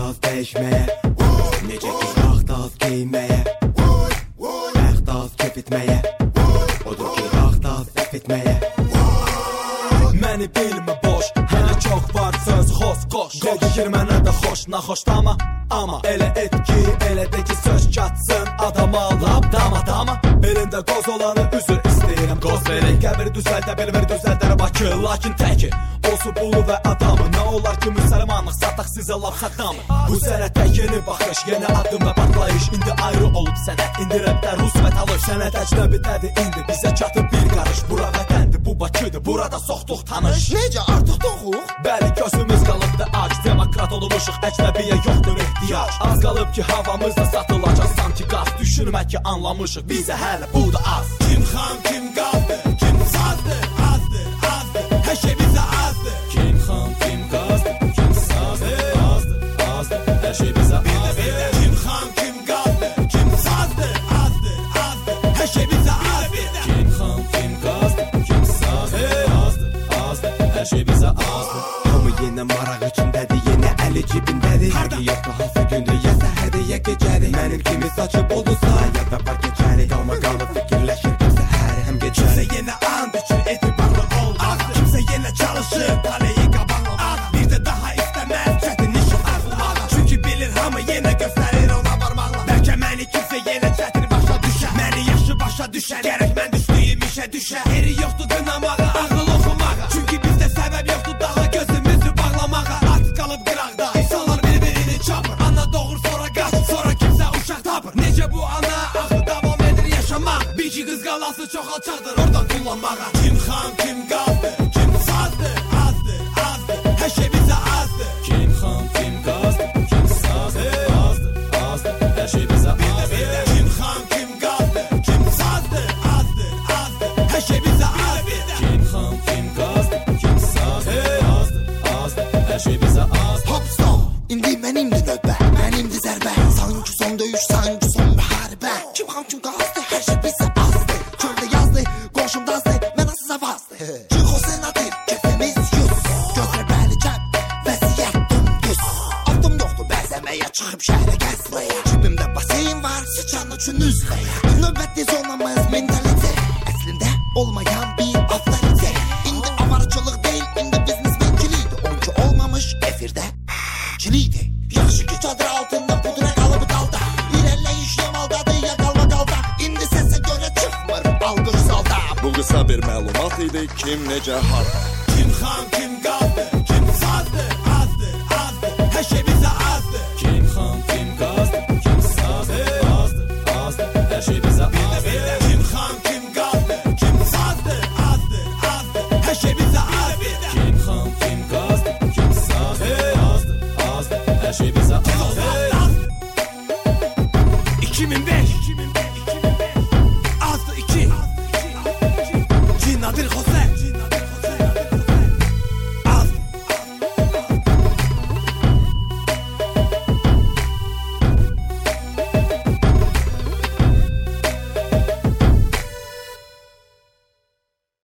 az dəyişməyə, necə ki vaxt az geyinməyə, bəxt az kef etməyə, odur ki vaxt az əf etməyə. Məni bilmə boş, hələ çox var söz xoş qoş. Dedikir mənə də xoş, naxoşdama, amma elə et ki, elə de ki söz katsın adama, lab dama. Belində qoz olanı üzür istəyirəm, qoz verin. Qəbir düzəldə bilmir düzəldər Bakı, lakin təki olsun pulu və adamı. Nə olar ki müsəlmanlıq sataq sizə laf saddamı. Bu sənətə yeni baxış, yeni addım və patlayış. İndi ayrı olub sənət, indi rəbdə rus və talış. Sənət əcnəbidədir indi, bizə çatıb bir qarış. Bura vətəndir, bu Bakıdır, burada soxduq tanış. Necə artıq doğuq? Bəli, gözümüz qalıbdı ac, demokrat olmuşuq, əcnəbiyə yoxdur ehtiyac. Az qalıb ki havamızda satılacaq sanki qaz. Düşünmə ki anlamışıq, bizə hələ bu da az. Kim xan, kim qazdır, kim sazdır, azdır. Hər şey bizə azdır. Kim xan, kim qazdır, kim sazdır, azdır. Hər şey bizə azdır. Kim xan, kim qazdır, kim sazdır, azdır. Hər şey bizə azdır. Kim xan, kim qazdır, kim sazdır, azdır. Hər şey bizə azdır. Hamı yenə maraq içindədir, yenə əli cibindədir. Fərqi yoxdur hansı gündür, ya səhərdir, ya gecədir. Mənim kimi saçıb oldusa, ya da var keçəri. Qalma fikirləşir, səhəri həm gecəri. Kimsə yenə and üçün etibarlı ol, azdır. Kimsə yenə çalışır, taleyi qabaqlamaq. Bir də daha istəməz, çətin işin arzumaq. Çünki bilir hamı yenə göstərir ona varmaqla. Bəlkə məni kimsə yenə çətin başa düşər. Məni yaşı başa düşər, gərək mən düşdüyüm işə düşər. Yeri yoxdur qınamağa, ağıl oxumağa. Çünki bizdə səbəb yoxdur daha gözümüzü bağlamağa. At qalıb qıraqda, insanlar bir-birini çapır. Ana doğur sonra qaç, sonra kimsə uşaq tapır. Necə bu ana axı davam edir yaşamaq. Bir ki qız qalası çox alçaqdır oradan kullanmağa. Kim xan, kim qazdır, kim sazdır, azdır. Hər şey bizə azdır. Kim xan, kim qazdır, kim sazdır, azdır. Hər şey bizə azdır. Kim xan, kim qazdır, kim sazdır, azdır. Hər şey bizə azdır. Kim xan, kim qazdır, kim sazdır, azdır. Hər şey bizə azdır. Hop stop, indi mənimdir növbə, mənimdir zərbə. Sanki son döyüş, sanki son müharibə. Kim xan, kim qazdı, hər şey bizə azdı. Kördə yazdı, qonşumdazdı, mən asıza vazdı. Çıxo senadır, kefimiz yüz. Gözlər bəli cəb, vəziyyət dümdüz. Adım yoxdur bəzəməyə, çıxıb şəhərə gəzməyə. Cibimdə baseyin var, sıçan üçün üzməyə. Növbətli zonamız mentalite, əslində olmayan bir avtorite. İndi avarıcılıq deyil, indi biznesmenkilidir. Onunki olmamış efirdə kilidi. Yaxşı ki çadır altında pudra qalıb dalda. İrəliləyiş yamaldadır ya qalda. İndi səsə görə çıxmır alqış salda. Bu qısa bir məlumat idi, kim necə harda. Kim xan, kim qazdır, kim sazdır, azdır. Hər şey bizə azdır. Kim xan, kim qazdır, kim sazdır, azdır. Hər şey bizə azdır. Kim xan, kim qazdır, kim sazdır, azdır. Hər şey bizə azdır. Kim xan, kim qazdır, kim sazdır, azdır. Hər şey bizə